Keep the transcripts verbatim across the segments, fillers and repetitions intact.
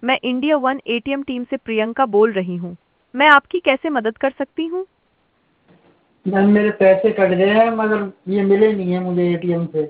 मैं India one ATM team से प्रियंका बोल रही हूँ। मैं आपकी कैसे मदद कर सकती हूँ? मैम मेरे पैसे कट गए हैं मगर ये मिले नहीं है मुझे एटीएम से।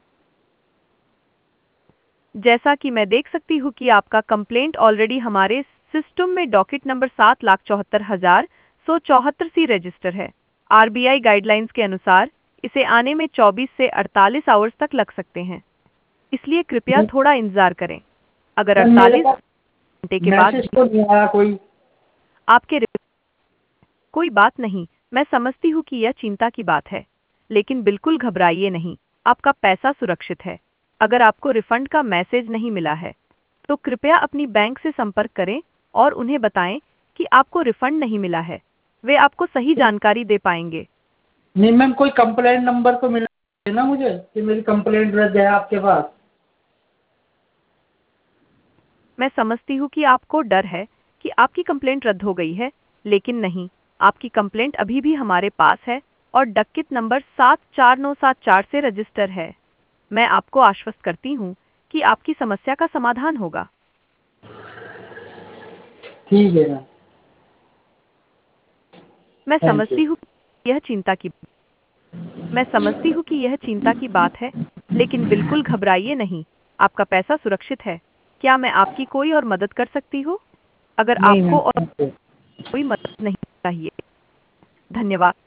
जैसा कि मैं देख सकती हूँ कि आपका कंप्लेंट ऑलरेडी हमारे सिस्टम में डॉकेट नंबर सात लाख चौहत्तर हजार सौ चौहत्तर सी रजिस्टर है। आरबीआई गाइडलाइंस के अनुसार इसे आने में चौबीस से अड़तालीस आवर्स तक लग सकते हैं, इसलिए कृपया थोड़ा इंतजार करें। अगर मैम मेरे अड़तालीस पास घंटे के बाद मैसेज भी तो नहीं आया कोई। आपके रिप- कोई बात नहीं, मैं समझती हूँ कि यह चिंता की बात है, लेकिन बिल्कुल घबराइए नहीं, आपका पैसा सुरक्षित है। अगर आपको रिफंड का मैसेज नहीं मिला है, तो कृपया अपनी बैंक से संपर्क करें और उन्हें बताएं कि आपको रिफंड नहीं मिला है। वे आपको सही जानकारी दे पाएंगे। नहीं मैम कोई कंप्लेंट नंबर तो मिला है ना मुझे कि मेरी कंप्लेंट रद्द है आपके पास। मैं समझती हूँ कि आपको डर है कि आपकी कंप्लेंट रद्द हो गई है, लेकिन नहीं, आपकी कंप्लेंट अभी भी हमारे पास है और डक्कित नंबर सात चार नौ सात चार से रजिस्टर है। मैं आपको आश्वस्त करती हूँ कि आपकी समस्या का समाधान होगा। ठीक है मैम। मैं थैंक यू। समझती हूँ कि यह चिंता की मैं समझती हूँ कि यह चिंता की बात है, लेकिन बिल्कुल घबराइए नहीं, आपका पैसा सुरक्षित है। क्या मैं आपकी कोई और मदद कर सकती हूँ? अगर नहीं मैम आपको और थैंक यू। कोई मदद नहीं चाहिए, धन्यवाद।